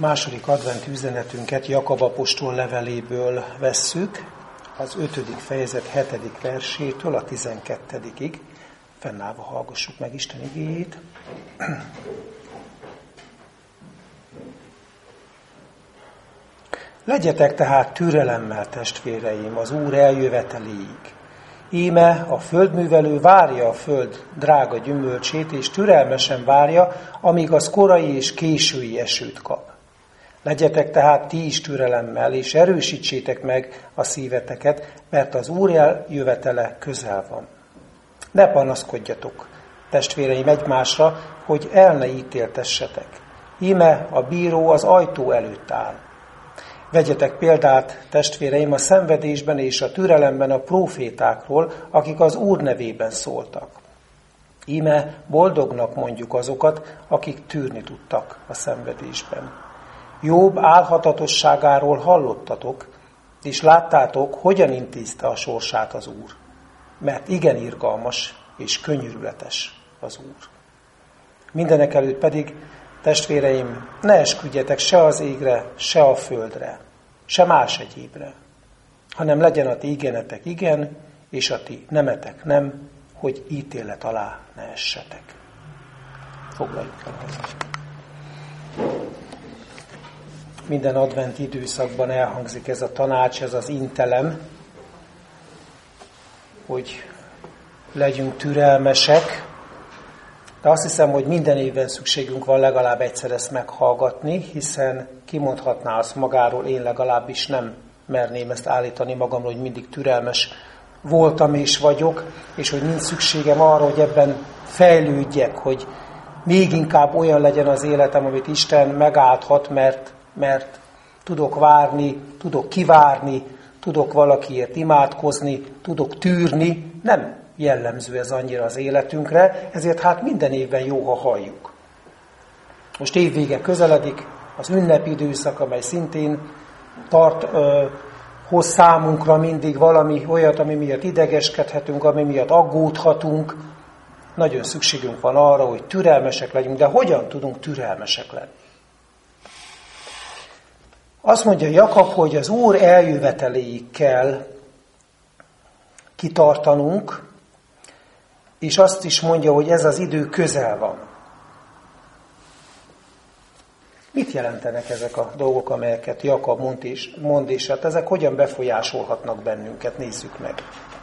Második advent üzenetünket Jakab apostol leveléből vesszük, az 5. fejezet 7. versétől a 12-ig. Fennállva hallgassuk meg Isten igéjét. Legyetek tehát türelemmel, testvéreim, az Úr eljöveteléig. Íme a földművelő várja a föld drága gyümölcsét, és türelmesen várja, amíg az korai és késői esőt kap. Legyetek tehát ti is türelemmel, és erősítsétek meg a szíveteket, mert az Úr eljövetele közel van. Ne panaszkodjatok, testvéreim, egymásra, hogy el ne ítéltessetek. Íme a bíró az ajtó előtt áll. Vegyetek példát, testvéreim, a szenvedésben és a türelemben a prófétákról, akik az Úr nevében szóltak. Íme boldognak mondjuk azokat, akik tűrni tudtak a szenvedésben. Jobb álhatatosságáról hallottatok, és láttátok, hogyan intézte a sorsát az Úr. Mert igen irgalmas és könyörületes az Úr. Mindenekelőtt pedig, testvéreim, ne esküdjetek se az égre, se a földre, se más egyébre, hanem legyen a ti igenetek igen, és a ti nemetek nem, hogy ítélet alá ne essetek. Foglaljuk el hozzá. Minden advent időszakban elhangzik ez a tanács, ez az intelem, hogy legyünk türelmesek, de azt hiszem, hogy minden évben szükségünk van legalább egyszer ezt meghallgatni, hiszen kimondhatná azt magáról, én legalábbis nem merném ezt állítani magamról, hogy mindig türelmes voltam és vagyok, és hogy nincs szükségem arra, hogy ebben fejlődjek, hogy még inkább olyan legyen az életem, amit Isten megáldhat, mert tudok várni, tudok kivárni, tudok valakiért imádkozni, tudok tűrni. Nem jellemző ez annyira az életünkre, ezért hát minden évben jó, ha halljuk. Most évvége közeledik, az ünnepi időszak, amely szintén hoz számunkra mindig valami olyat, ami miatt idegeskedhetünk, ami miatt aggódhatunk. Nagyon szükségünk van arra, hogy türelmesek legyünk, de hogyan tudunk türelmesek lenni? Azt mondja Jakab, hogy az Úr eljöveteléig kell kitartanunk, és azt is mondja, hogy ez az idő közel van. Mit jelentenek ezek a dolgok, amelyeket Jakab mond, és hát ezek hogyan befolyásolhatnak bennünket? Nézzük meg.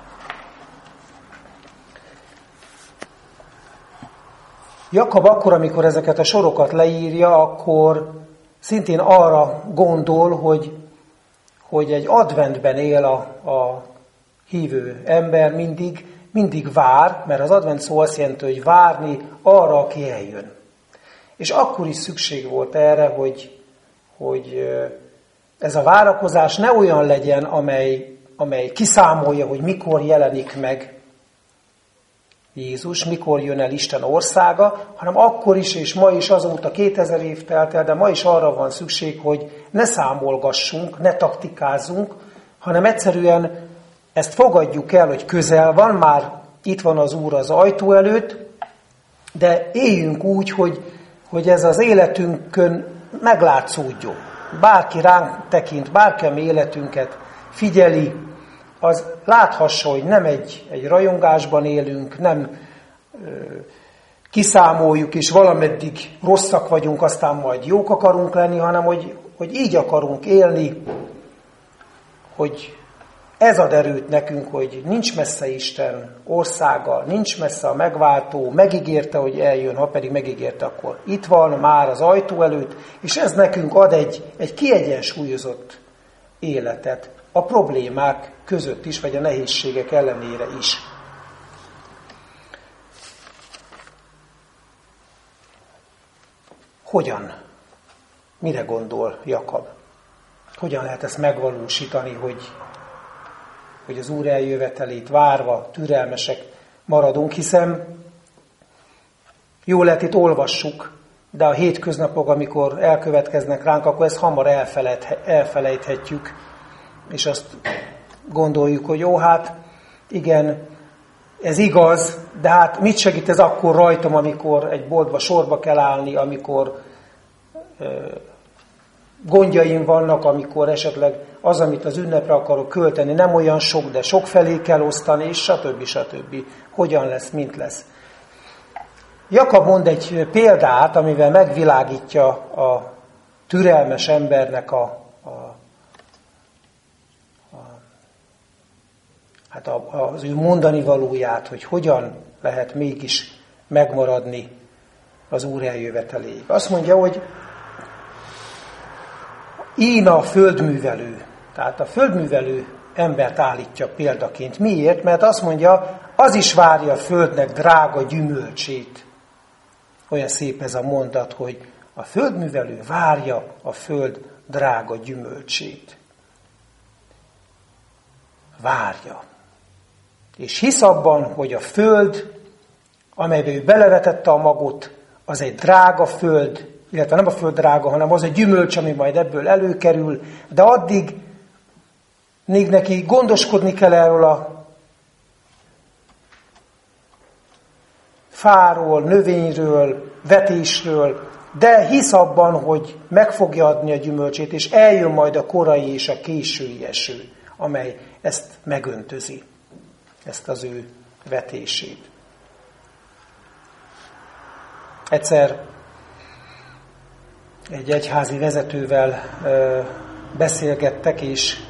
Jakab akkor, amikor ezeket a sorokat leírja, akkor szintén arra gondol, hogy egy adventben él a hívő ember, mindig vár, mert az advent szó azt jelenti, hogy várni arra, aki eljön. És akkor is szükség volt erre, hogy ez a várakozás ne olyan legyen, amely kiszámolja, hogy mikor jelenik meg Jézus, mikor jön el Isten országa, hanem akkor is, és ma is, azóta 2000 év telt el, de ma is arra van szükség, hogy ne számolgassunk, ne taktikázzunk, hanem egyszerűen ezt fogadjuk el, hogy közel van, már itt van az Úr az ajtó előtt, de éljünk úgy, hogy ez az életünkön meglátszódjon. Bárki ránk tekint, bárki a mi életünket figyeli, az láthassa, hogy nem egy rajongásban élünk, nem kiszámoljuk, és valameddig rosszak vagyunk, aztán majd jók akarunk lenni, hanem hogy így akarunk élni, hogy ez ad erőt nekünk, hogy nincs messze Isten országa, nincs messze a megváltó, megígérte, hogy eljön, ha pedig megígérte, akkor itt van már az ajtó előtt, és ez nekünk ad egy kiegyensúlyozott életet a problémák között is, vagy a nehézségek ellenére is. Hogyan? Mire gondol Jakab? Hogyan lehet ezt megvalósítani, hogy az Úr eljövetelét várva türelmesek maradunk, hiszen jól lehet itt olvassuk, de a hétköznapok, amikor elkövetkeznek ránk, akkor ezt hamar elfelejthetjük, és azt gondoljuk, hogy jó, hát igen, ez igaz, de hát mit segít ez akkor rajtam, amikor egy boltba sorba kell állni, amikor gondjaim vannak, amikor esetleg az, amit az ünnepre akarok költeni, nem olyan sok, de sok felé kell osztani, és stb. Hogyan lesz, mint lesz. Jakab mond egy példát, amivel megvilágítja a türelmes embernek az ő mondani valóját, hogy hogyan lehet mégis megmaradni az Úr eljöveteléig. Azt mondja, hogy íme a földművelő. Tehát a földművelő embert állítja példaként. Miért? Mert azt mondja, az is várja a földnek drága gyümölcsét. Olyan szép ez a mondat, hogy a földművelő várja a föld drága gyümölcsét. Várja. És hisz abban, hogy a föld, amelybe ő belevetette a magot, az egy drága föld, illetve nem a föld drága, hanem az a gyümölcs, ami majd ebből előkerül, de addig még neki gondoskodni kell erről a fáról, növényről, vetésről, de hisz abban, hogy meg fogja adni a gyümölcsét, és eljön majd a korai és a késői eső, amely ezt megöntözi, ezt az ő vetését. Egyszer egy egyházi vezetővel beszélgettek, és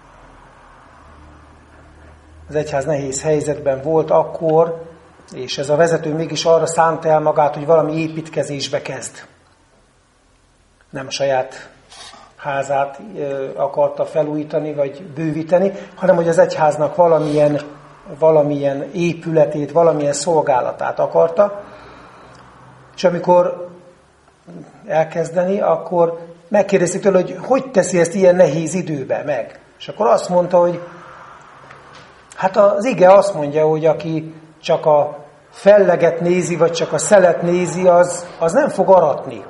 az egyház nehéz helyzetben volt akkor, és ez a vezető mégis arra szánta el magát, hogy valami építkezésbe kezd. Nem a saját házát akarta felújítani, vagy bővíteni, hanem hogy az egyháznak valamilyen épületét, valamilyen szolgálatát akarta. És amikor elkezdeni, akkor megkérdezték tőle, hogy teszi ezt ilyen nehéz időben meg. És akkor azt mondta, hogy hát az ige azt mondja, hogy aki csak a felleget nézi, vagy csak a szelet nézi, az nem fog aratni.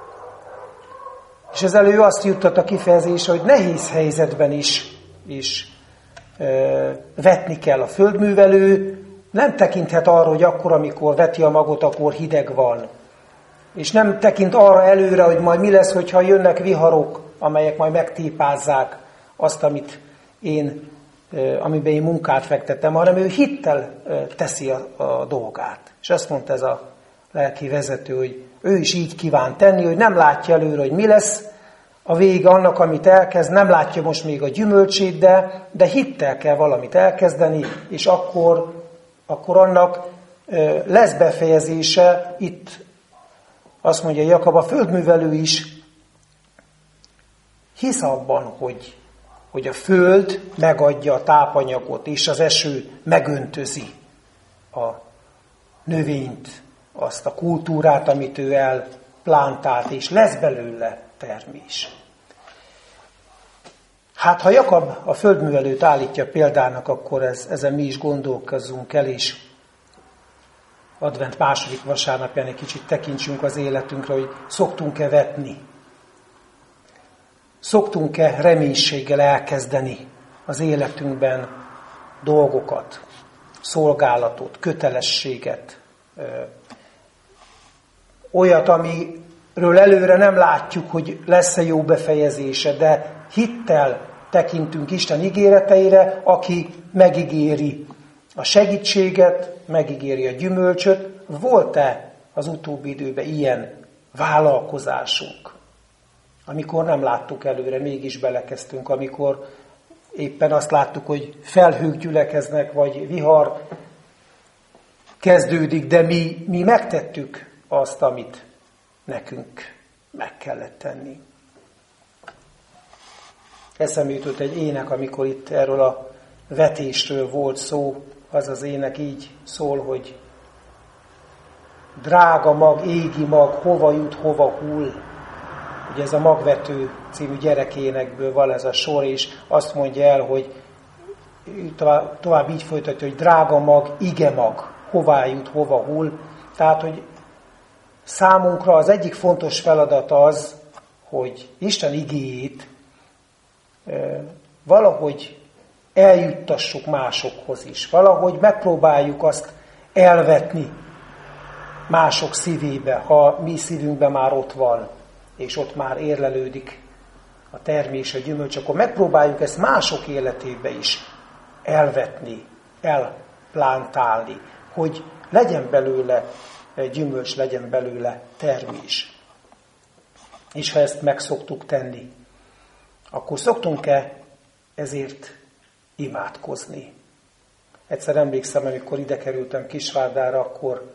És ezzel ő azt juttat a kifejezésre, hogy nehéz helyzetben is vetni kell. A földművelő nem tekinthet arra, hogy akkor, amikor veti a magot, akkor hideg van. És nem tekint arra előre, hogy majd mi lesz, hogyha jönnek viharok, amelyek majd megtépázzák azt, amiben én munkát fektettem, hanem ő hittel teszi a dolgát. És azt mondta ez a lelki vezető, hogy ő is így kíván tenni, hogy nem látja előre, hogy mi lesz a vége annak, amit elkezd, nem látja most még a gyümölcsét, de hittel kell valamit elkezdeni, és akkor annak lesz befejezése. Itt azt mondja Jakab, a földművelő is hisz abban, hogy a föld megadja a tápanyagot, és az eső megöntözi a növényt, azt a kultúrát, amit ő elplántált, és lesz belőle termés. Hát, ha Jakab a földművelőt állítja példának, akkor ezen mi is gondolkozzunk el, és advent második vasárnapján egy kicsit tekintsünk az életünkre, hogy szoktunk-e vetni. Szoktunk-e reménységgel elkezdeni az életünkben dolgokat, szolgálatot, kötelességet, olyat, amiről előre nem látjuk, hogy lesz-e jó befejezése, de hittel tekintünk Isten ígéreteire, aki megígéri a segítséget, megígéri a gyümölcsöt. Volt-e az utóbbi időben ilyen vállalkozásunk? Amikor nem láttuk előre, mégis belekezdtünk, amikor éppen azt láttuk, hogy felhők gyülekeznek, vagy vihar kezdődik, de mi megtettük azt, amit nekünk meg kellett tenni. Eszembe jutott egy ének, amikor itt erről a vetésről volt szó, az az ének így szól, hogy drága mag, égi mag, hova jut, hova hull. Ugye ez a Magvető című gyerekénekből van ez a sor, és azt mondja el, hogy tovább így folytatja, hogy drága mag, ige mag, hová jut, hova hull. Tehát, hogy számunkra az egyik fontos feladat az, hogy Isten igéjét valahogy eljuttassuk másokhoz is. Valahogy megpróbáljuk azt elvetni mások szívébe, ha mi szívünkben már ott van, és ott már érlelődik a termés, a gyümölcs, akkor megpróbáljuk ezt mások életébe is elvetni, elplántálni, hogy legyen belőle gyümölcs, legyen belőle termés. És ha ezt meg szoktuk tenni, akkor szoktunk-e ezért imádkozni? Egyszer emlékszem, amikor ide kerültem Kisvárdára, akkor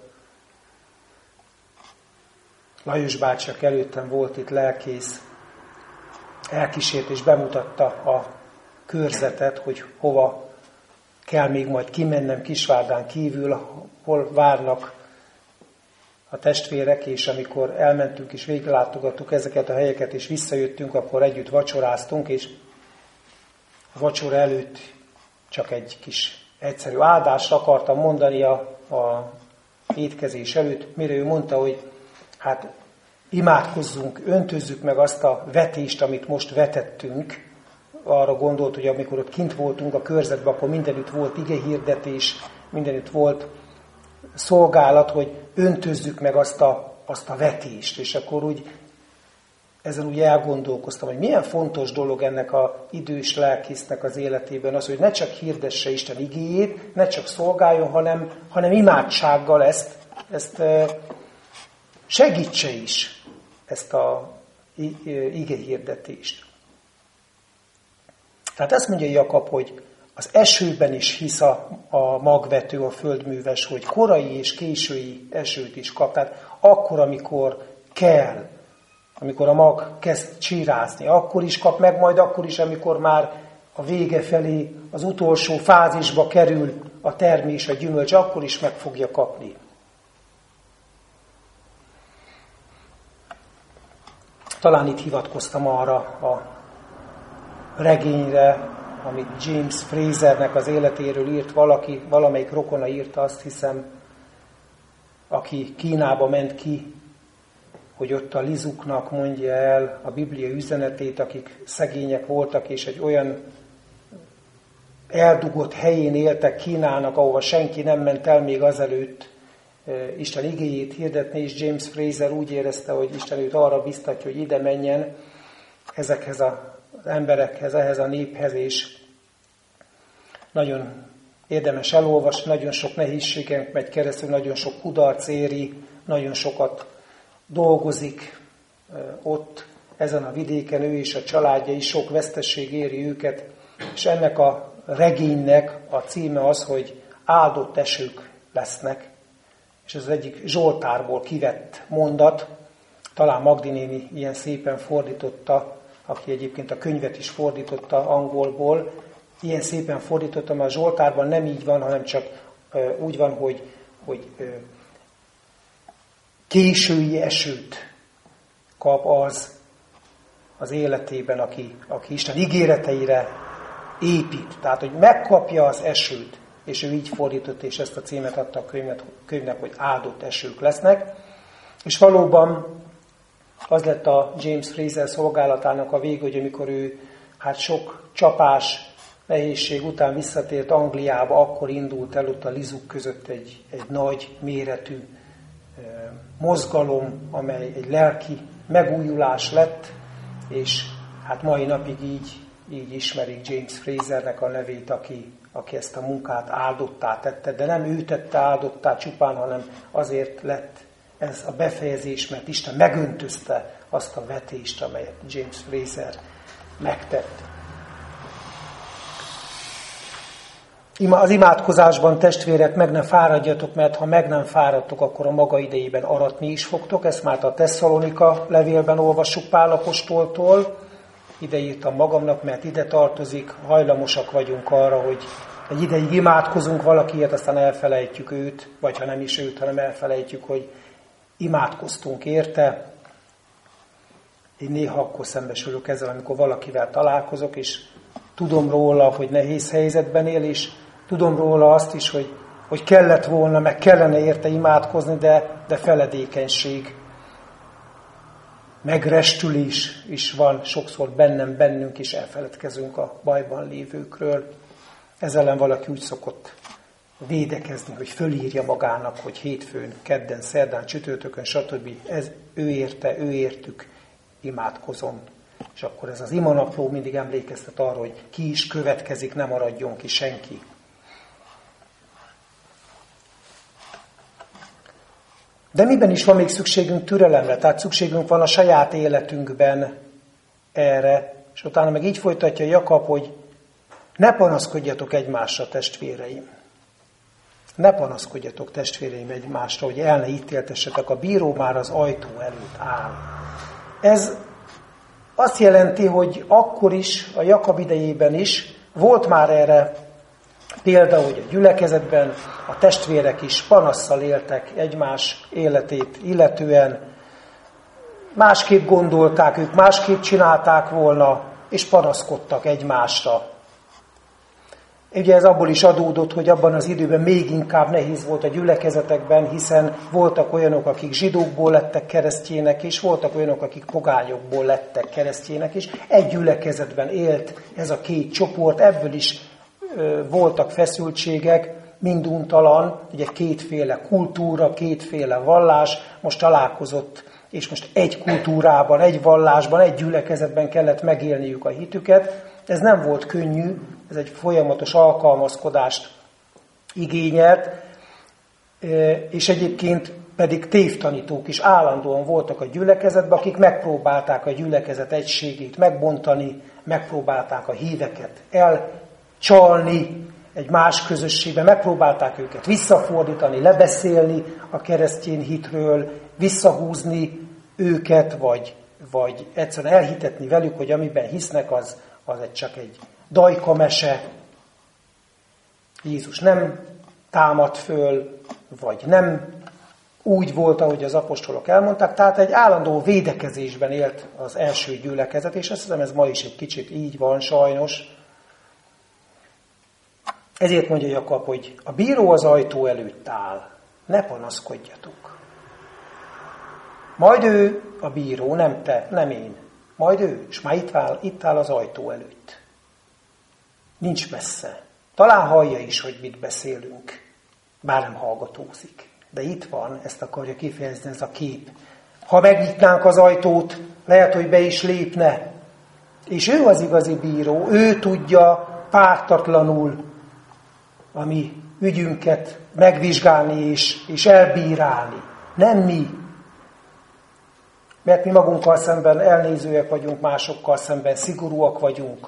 Lajos bácsiak előttem volt itt lelkész, elkísért és bemutatta a körzetet, hogy hova kell még majd kimennem Kisvárdán kívül, hol várnak a testvérek, és amikor elmentünk és végiglátogattuk ezeket a helyeket, és visszajöttünk, akkor együtt vacsoráztunk, és a vacsora előtt csak egy kis egyszerű áldást akartam mondani a étkezés előtt, mire ő mondta, hogy hát imádkozzunk, öntözzük meg azt a vetést, amit most vetettünk. Arra gondolt, hogy amikor ott kint voltunk a körzetben, akkor mindenütt volt igehirdetés, mindenütt volt szolgálat, hogy öntözzük meg azt a vetést. És akkor ezen úgy elgondolkoztam, hogy milyen fontos dolog ennek az idős lelkésznek az életében az, hogy ne csak hirdesse Isten igéjét, ne csak szolgáljon, hanem imádsággal ezt segítse is, ezt az igehirdetést. Tehát ezt mondja Jakab, hogy az esőben is hisz a magvető, a földműves, hogy korai és késői esőt is kap. Tehát akkor, amikor kell, amikor a mag kezd csírázni, akkor is kap meg, majd akkor is, amikor már a vége felé, az utolsó fázisba kerül a termés, a gyümölcs, akkor is meg fogja kapni. Talán itt hivatkoztam arra a regényre, amit James Frasernek az életéről írt valamelyik rokona írta, azt hiszem, aki Kínába ment ki, hogy ott a lizuknak mondja el a Biblia üzenetét, akik szegények voltak, és egy olyan eldugott helyén éltek Kínának, ahova senki nem ment el még azelőtt Isten igéjét hirdetni, és James Fraser úgy érezte, hogy Isten őt arra biztatja, hogy ide menjen ezekhez az emberekhez, ehhez a néphez, és nagyon érdemes elolvasni, nagyon sok nehézségen megy keresztül, nagyon sok kudarc éri, nagyon sokat dolgozik ott, ezen a vidéken, ő és a családja is, sok veszteség éri őket, és ennek a regénynek a címe az, hogy áldott esők lesznek, és ez egyik Zsoltárból kivett mondat, talán Magdi néni ilyen szépen fordította, aki egyébként a könyvet is fordította angolból, ilyen szépen fordítottam, a Zsoltárban nem így van, hanem csak úgy van, hogy késői esőt kap az életében, aki Isten ígéreteire épít. Tehát, hogy megkapja az esőt, és ő így fordított, és ezt a címet adta a könyvnek, hogy áldott esők lesznek. És valóban az lett a James Fraser szolgálatának a vége, hogy amikor ő sok csapás, nehézség után visszatért Angliába, akkor indult el ott a lizuk között egy nagy méretű mozgalom, amely egy lelki megújulás lett, és mai napig így ismerik James Frasernek a nevét, aki ezt a munkát áldottá tette, de nem ő tette áldottá csupán, hanem azért lett ez a befejezés, mert Isten megöntözte azt a vetést, amelyet James Fraser megtett. Az imádkozásban, testvérek, meg ne fáradjatok, mert ha meg nem fáradtok, akkor a maga idejében aratni is fogtok. Ezt már a Tesszalonika levélben olvassuk Pál apostoltól. Ide írtam magamnak, mert ide tartozik, hajlamosak vagyunk arra, hogy egy ideig imádkozunk valakiért, aztán elfelejtjük őt, vagy ha nem is őt, hanem elfelejtjük, hogy imádkoztunk érte. Én néha akkor szembesülök ezzel, amikor valakivel találkozok, és tudom róla, hogy nehéz helyzetben él, és tudom róla azt is, hogy kellett volna, meg kellene érte imádkozni, de feledékenység, megrestülés is van sokszor bennünk, és elfeledkezünk a bajban lévőkről. Ez ellen valaki úgy szokott védekezni, hogy fölírja magának, hogy hétfőn, kedden, szerdán, csütörtökön, stb. Ez ő érte, ő értük, imádkozom. És akkor ez az imanapló mindig emlékeztet arra, hogy ki is következik, ne maradjon ki senki. De miben is van még szükségünk türelemre? Tehát szükségünk van a saját életünkben erre. És utána meg így folytatja Jakab, hogy ne panaszkodjatok egymásra, testvéreim. Ne panaszkodjatok, testvéreim, egymásra, hogy el ne ítéltessetek, a bíró már az ajtó előtt áll. Ez azt jelenti, hogy akkor is, a Jakab idejében is volt már erre példa, hogy a gyülekezetben a testvérek is panasszal éltek egymás életét illetően, másképp gondolták ők, másképp csinálták volna, és panaszkodtak egymásra. Ugye ez abból is adódott, hogy abban az időben még inkább nehéz volt a gyülekezetekben, hiszen voltak olyanok, akik zsidókból lettek keresztjének is, voltak olyanok, akik pogányokból lettek keresztjének is. Egy gyülekezetben élt ez a két csoport, ebből is voltak feszültségek, minduntalan, ugye kétféle kultúra, kétféle vallás, most találkozott, és most egy kultúrában, egy vallásban, egy gyülekezetben kellett megélniük a hitüket. Ez nem volt könnyű, ez egy folyamatos alkalmazkodást igényelt, és egyébként pedig tévtanítók is állandóan voltak a gyülekezetben, akik megpróbálták a gyülekezet egységét megbontani, megpróbálták a híveket elcsalni egy más közösségbe, megpróbálták őket visszafordítani, lebeszélni a keresztény hitről, visszahúzni őket, vagy egyszerűen elhitetni velük, hogy amiben hisznek, az csak egy dajkamese. Jézus nem támad föl, vagy nem úgy volt, ahogy az apostolok elmondták. Tehát egy állandó védekezésben élt az első gyülekezet, és azt hiszem, ez ma is egy kicsit így van, sajnos. Ezért mondja Jakab, hogy a bíró az ajtó előtt áll, ne panaszkodjatok. Majd ő a bíró, nem te, nem én. Majd ő, és már itt áll az ajtó előtt. Nincs messze. Talán hallja is, hogy mit beszélünk, bár nem hallgatózik. De itt van, ezt akarja kifejezni ez a kép. Ha megnyitnánk az ajtót, lehet, hogy be is lépne. És ő az igazi bíró, ő tudja pártatlanul a mi ügyünket megvizsgálni és elbírálni. Nem mi. Mert mi magunkkal szemben elnézőek vagyunk, másokkal szemben szigorúak vagyunk.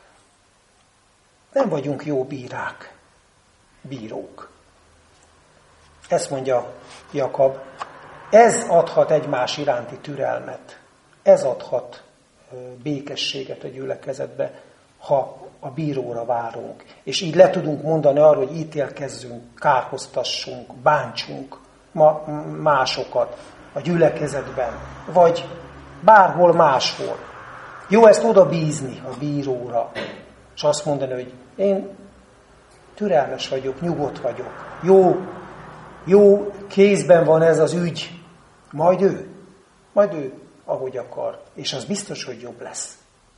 Nem vagyunk jó bírók. Ezt mondja Jakab. Ez adhat egymás iránti türelmet. Ez adhat békességet a gyülekezetbe, ha a bíróra várunk. És így le tudunk mondani arra, hogy ítélkezzünk, kárhoztassunk, bántsunk másokat a gyülekezetben, vagy bárhol máshol. Jó ezt oda bízni a bíróra, és azt mondani, hogy én türelmes vagyok, nyugodt vagyok, jó kézben van ez az ügy, majd ő, ahogy akar, és az biztos, hogy jobb lesz.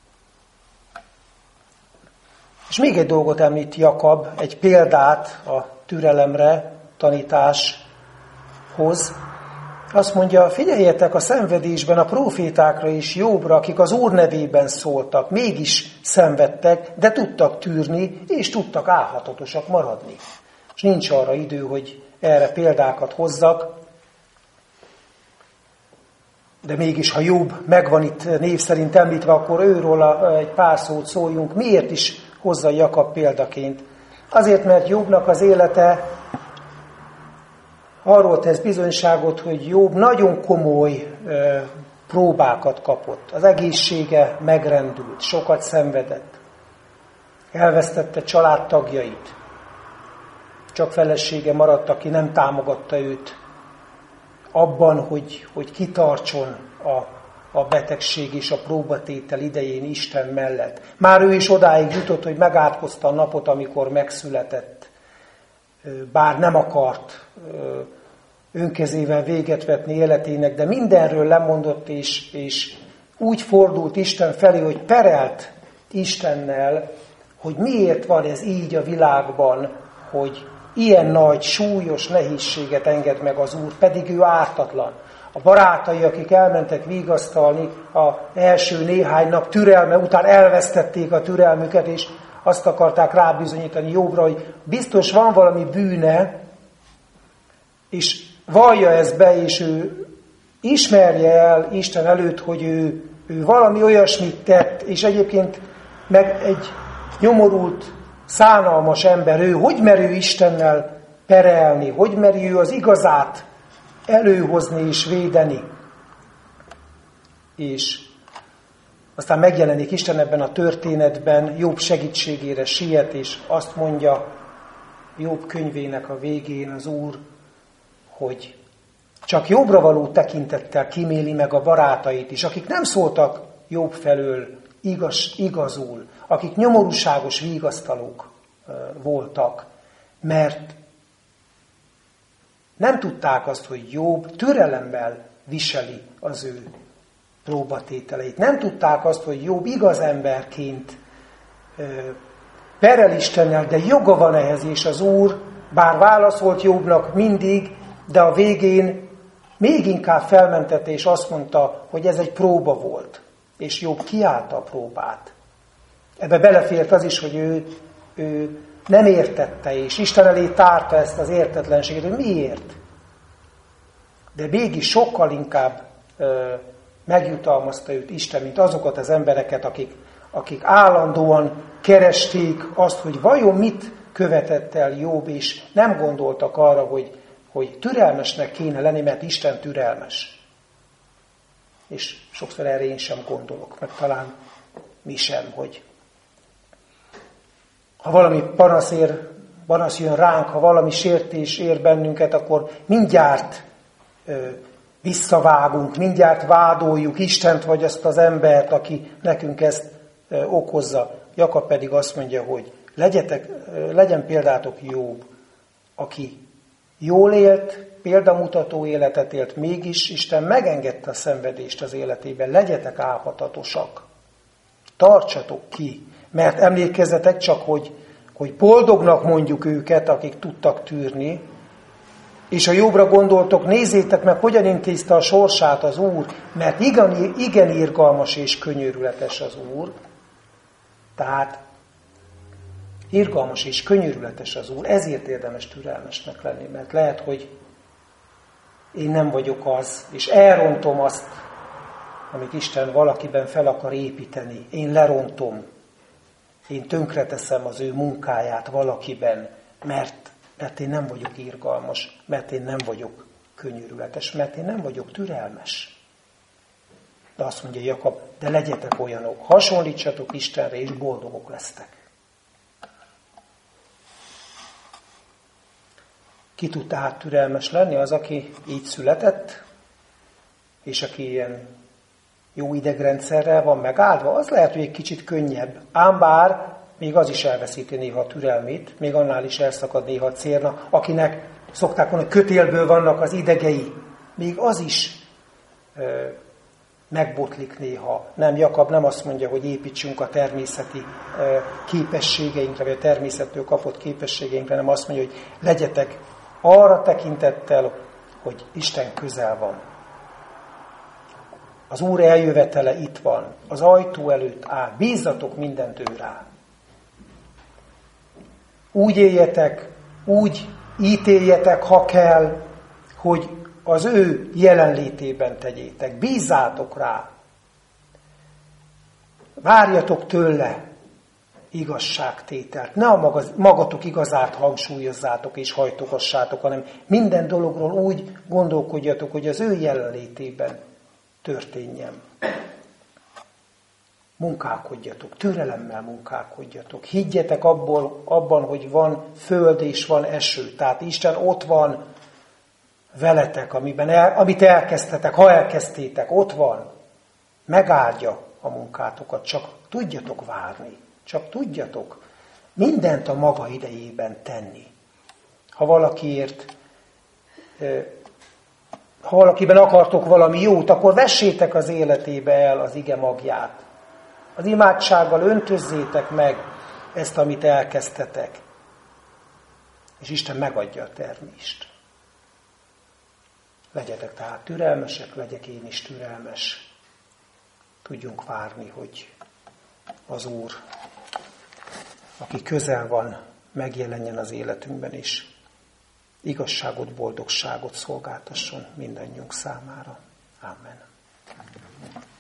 És még egy dolgot említ Jakab, egy példát a türelemre, tanításhoz. Azt mondja, figyeljetek a szenvedésben a prófétákra és Jobbra, akik az Úr nevében szóltak, mégis szenvedtek, de tudtak tűrni, és tudtak álhatatosak maradni. És nincs arra idő, hogy erre példákat hozzak, de mégis, ha Jobb megvan itt név szerint említve, akkor őről egy pár szót szóljunk. Miért is hozza Jakab példaként? Azért, mert Jobbnak az élete arról tesz bizonyságot, hogy Jobb nagyon komoly próbákat kapott. Az egészsége megrendült, sokat szenvedett. Elvesztette családtagjait. Csak felesége maradt, aki nem támogatta őt abban, hogy kitartson a betegség és a próbatétel idején Isten mellett. Már ő is odáig jutott, hogy megátkozta a napot, amikor megszületett. Bár nem akart önkezével véget vetni életének, de mindenről lemondott, és úgy fordult Isten felé, hogy perelt Istennel, hogy miért van ez így a világban, hogy ilyen nagy, súlyos nehézséget enged meg az Úr, pedig ő ártatlan. A barátai, akik elmentek vigasztalni az első néhány nap türelme után elvesztették a türelmüket, és azt akarták rábizonyítani Jobbra, hogy biztos van valami bűne, és vallja ezt be, és ő ismerje el Isten előtt, hogy ő valami olyasmit tett, és egyébként meg egy nyomorult, szánalmas ember, ő hogy merő Istennel perelni, hogy merő az igazát előhozni és védeni. És aztán megjelenik Isten ebben a történetben, Jobb segítségére siet, és azt mondja Jobb könyvének a végén az Úr, hogy csak Jobbra való tekintettel kíméli meg a barátait is, akik nem szóltak Jobb felől igazul, akik nyomorúságos vigasztalók voltak, mert nem tudták azt, hogy Jobb türelemmel viseli az ő próbatételeit. Nem tudták azt, hogy Jobb igaz emberként perel Istennel, de joga van ehhez, és az Úr, bár válaszolt Jobbnak mindig, de a végén még inkább felmentette, és azt mondta, hogy ez egy próba volt. És Jobb kiállta a próbát. Ebbe belefért az is, hogy ő nem értette, és Isten elé tárta ezt az értetlenséget, hogy miért. De mégis sokkal inkább megjutalmazta őt Isten, mint azokat az embereket, akik állandóan keresték azt, hogy vajon mit követett el Jobb, és nem gondoltak arra, hogy türelmesnek kéne lenni, mert Isten türelmes. És sokszor erre én sem gondolok, meg talán mi sem, hogy ha valami panasz jön ránk, ha valami sértés ér bennünket, akkor mindjárt visszavágunk, mindjárt vádoljuk Istent vagy azt az embert, aki nekünk ezt okozza. Jakab pedig azt mondja, hogy legyen példátok Jobb, aki jól élt, példamutató életet élt, mégis Isten megengedte a szenvedést az életében. Legyetek álhatatosak, tartsatok ki, mert emlékezzetek csak, hogy boldognak mondjuk őket, akik tudtak tűrni, és a Jobbra gondoltok, nézzétek meg, hogyan intézte a sorsát az Úr, mert igen irgalmas és könyörületes az Úr. Tehát irgalmas és könyörületes az Úr, ezért érdemes türelmesnek lenni, mert lehet, hogy én nem vagyok az, és elrontom azt, amit Isten valakiben fel akar építeni. Én lerontom, én tönkreteszem az ő munkáját valakiben, mert én nem vagyok irgalmas, mert én nem vagyok könyörületes, mert én nem vagyok türelmes. De azt mondja Jakab, de legyetek olyanok, hasonlítsatok Istenre, és boldogok lesztek. Ki tud tehát türelmes lenni? Az, aki így született, és aki ilyen jó idegrendszerrel van megáldva, az lehet, hogy egy kicsit könnyebb. Ám bár még az is elveszíti néha a türelmét, még annál is elszakad néha a cérna, akinek szokták mondani, kötélből vannak az idegei, még az is megbotlik néha. Nem, Jakab nem azt mondja, hogy építsünk a természeti képességeinkre, vagy a természettől kapott képességeinkre, hanem azt mondja, hogy legyetek arra tekintettel, hogy Isten közel van. Az Úr eljövetele itt van, az ajtó előtt áll, bízzatok mindent ő rá. Úgy éljetek, úgy ítéljetek, ha kell, hogy az ő jelenlétében tegyétek. Bízzátok rá. Várjatok tőle igazságtételt. Ne a magatok igazát hangsúlyozzátok és hajtogassátok, hanem minden dologról úgy gondolkodjatok, hogy az ő jelenlétében történjen. Munkálkodjatok, türelemmel munkálkodjatok. Higgyetek abban, hogy van föld és van eső. Tehát Isten ott van veletek, amit elkezdtetek, ha elkezdtétek, ott van. Megáldja a munkátokat, csak tudjatok várni. Csak tudjatok mindent a maga idejében tenni. Ha valakiben akartok valami jót, akkor vessétek az életébe el az ige magját. Az imádsággal öntözzétek meg ezt, amit elkezdtetek. és Isten megadja a termést. Legyetek tehát türelmesek, legyek én is türelmes. Tudjunk várni, hogy az Úr, aki közel van, megjelenjen az életünkben is. Igazságot, boldogságot szolgáltasson mindannyiunk számára. Amen.